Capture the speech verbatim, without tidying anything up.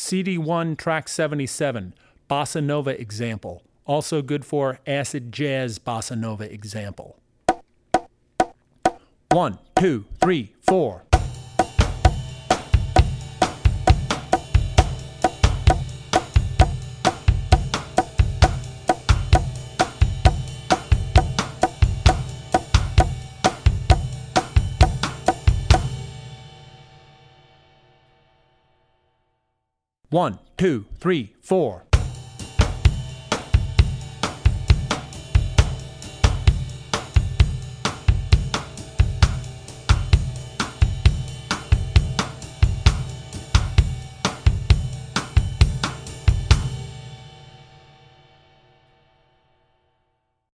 C D one, track seventy-seven, Bossa Nova example. Also good for acid jazz bossa nova example. One, two, three, four. One, two, three, four.